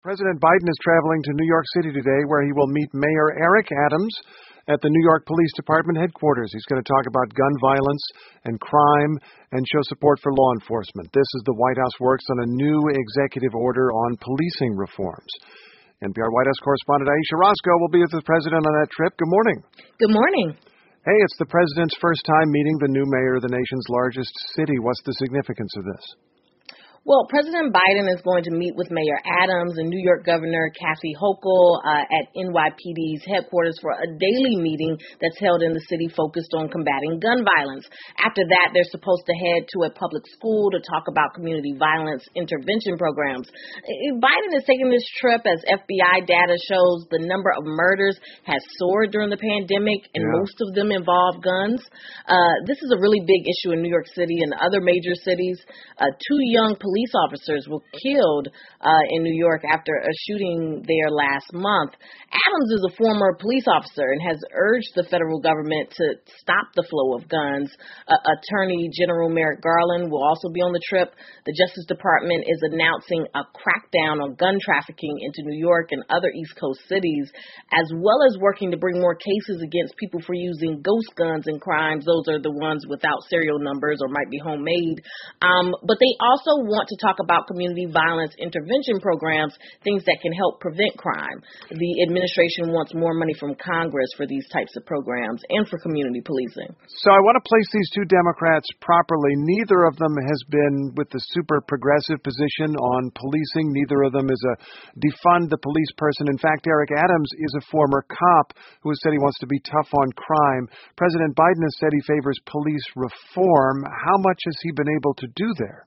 President Biden is traveling to New York City today, where he will meet Mayor Eric Adams at the New York Police Department headquarters. He's going to talk about gun violence and crime and show support for law enforcement. This is the White House works on a new executive order on policing reforms. NPR White House correspondent Aisha Roscoe will be with the president on that trip. Good morning. Good morning. Hey, it's the president's first time meeting the new mayor of the nation's largest city. What's the significance of this? Well, President Biden is going to meet with Mayor Adams and New York Governor Kathy Hochul at NYPD's headquarters for a daily meeting that's held in the city focused on combating gun violence. After that, they're supposed to head to a public school to talk about community violence intervention programs. Biden is taking this trip as FBI data shows the number of murders has soared during the pandemic, and most of them involve guns. This is a really big issue in New York City and other major cities. Two young police officers were killed in New York after a shooting there last month. Adams is a former police officer and has urged the federal government to stop the flow of guns. Attorney General Merrick Garland will also be on the trip. The Justice Department is announcing a crackdown on gun trafficking into New York and other East Coast cities, as well as working to bring more cases against people for using ghost guns in crimes. Those are the ones without serial numbers or might be homemade. But they also want to talk about community violence intervention programs, things that can help prevent crime. The administration wants more money from Congress for these types of programs and for community policing. So I want to place these two Democrats properly. Neither of them has been with the super progressive position on policing. Neither of them is a defund the police person. In fact, Eric Adams is a former cop who has said he wants to be tough on crime. President Biden has said he favors police reform. How much has he been able to do there?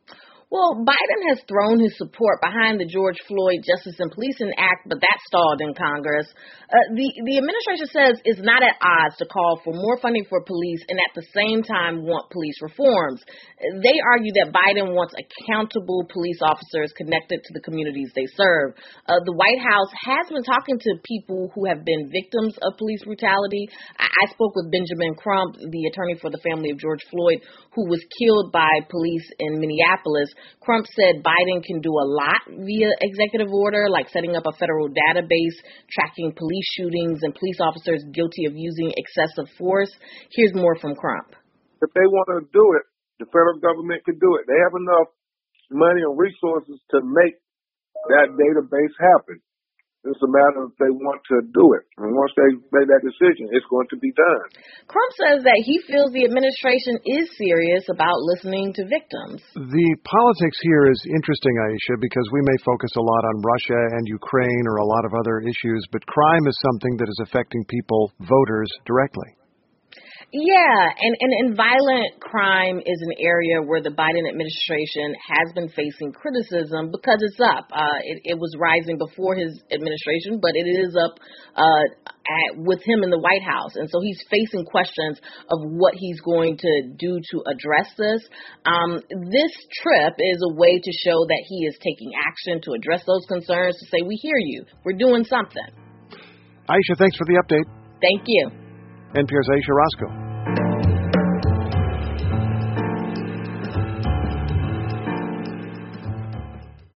Well, Biden has thrown his support behind the George Floyd Justice and Policing Act, but that stalled in Congress. The administration says it's not at odds to call for more funding for police and at the same time want police reforms. They argue that Biden wants accountable police officers connected to the communities they serve. The White House has been talking to people who have been victims of police brutality. I spoke with Benjamin Crump, the attorney for the family of George Floyd, who was killed by police in Minneapolis. Crump said Biden can do a lot via executive order, like setting up a federal database, tracking police shootings and police officers guilty of using excessive force. Here's more from Crump. If they want to do it, the federal government could do it. They have enough money and resources to make that database happen. It's a matter of if they want to do it. And once they make that decision, it's going to be done. Crump says that he feels the administration is serious about listening to victims. The politics here is interesting, Aisha, because we may focus a lot on Russia and Ukraine or a lot of other issues, but crime is something that is affecting people, voters, directly. Yeah, and violent crime is an area where the Biden administration has been facing criticism because it's up. It was rising before his administration, but it is up with him in the White House. And so he's facing questions of what he's going to do to address this. This trip is a way to show that he is taking action to address those concerns, to say, we hear you. We're doing something. Aisha, thanks for the update. Thank you. NPR's Aisha Roscoe.